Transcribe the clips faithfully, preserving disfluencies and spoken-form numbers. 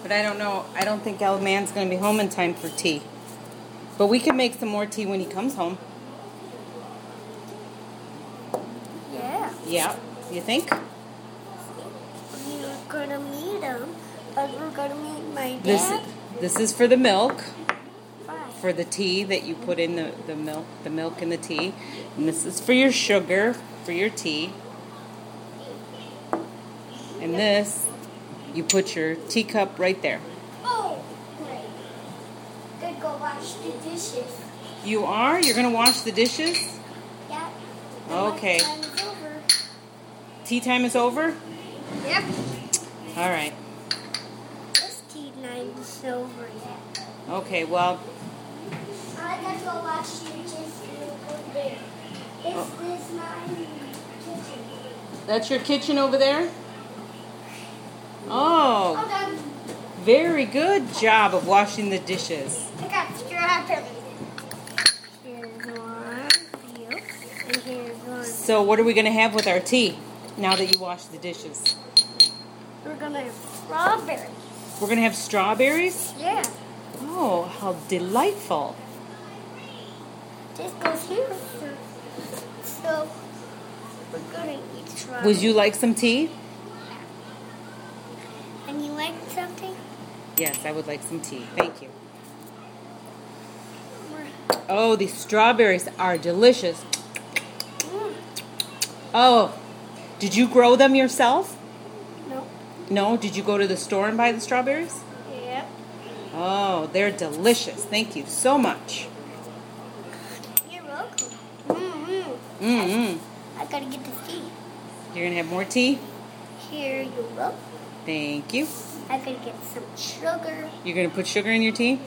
But I don't know. I don't think El Man's going to be home in time for tea. But we can make some more tea when he comes home. Yeah. Yeah. You think? We're going to meet him, but we're going to meet my dad. This, this is for the milk. Why? For the tea that you put in the, the milk, the milk and the tea. And this is for your sugar, for your tea. And this, you put your teacup right there. Oh, great. Good, go wash the dishes. You are? You're going to wash the dishes? Yep. Okay. My time is over. Tea time is over? Yep. All right. This tea time is over yet. Okay, well, I got to go wash the dishes over there. Is Oh. this my kitchen? that's your kitchen over there? All Oh, done. very good job of washing the dishes. I got strawberries. Here's one for you, and here's one. So what are we going to have with our tea now that you washed the dishes? We're gonna have strawberries. We're going to have strawberries? Yeah. Oh, how delightful. This goes here. So we're gonna eat strawberries. Would you like some tea? And you like something? Yes, I would like some tea. Thank you. We're- Oh, these strawberries are delicious. Mm. Oh, did you grow them yourself? No. No? Did you go to the store and buy the strawberries? Yep. Oh, they're delicious. Thank you so much. You're welcome. Mm-hmm. Mm-hmm. I gotta get the tea. You're going to have more tea? Here you go. Thank you. I gotta get some sugar. You're going to put sugar in your tea?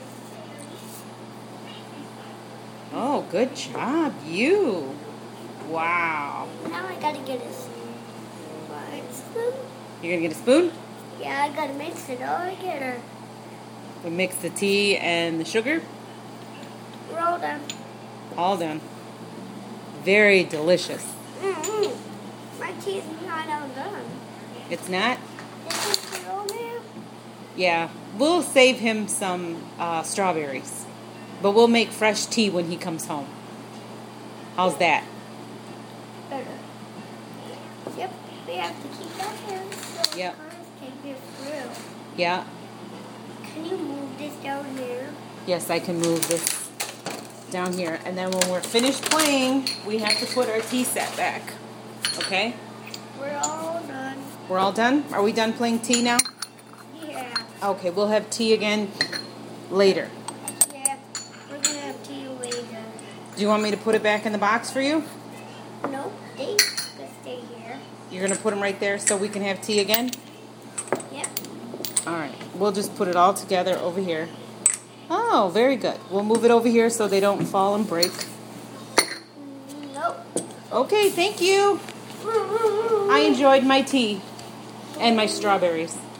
Oh, good job, you. Wow. Now I gotta get a spoon. You're going to get a spoon? Yeah, I gotta mix it all together. We mix the tea and the sugar. We're all done. All done. Very delicious. Mm-hmm. My tea is not all done. It's not? This is for old man. Yeah. We'll save him some uh, strawberries. But we'll make fresh tea when he comes home. How's that? Better. Yep, we have to keep that here so Yep. cars can get through. Yeah. Can you move this down here? Yes, I can move this down here. And then when we're finished playing, we have to put our tea set back. Okay? We're all done. We're all done? Are we done playing tea now? Yeah. Okay, we'll have tea again later. Yeah. We're gonna have tea later. Do you want me to put it back in the box for you? Nope, they can stay here. You're going to put them right there so we can have tea again? Yep. All right. We'll just put it all together over here. Oh, very good. We'll move it over here so they don't fall and break. Nope. Okay, thank you. I enjoyed my tea and my strawberries.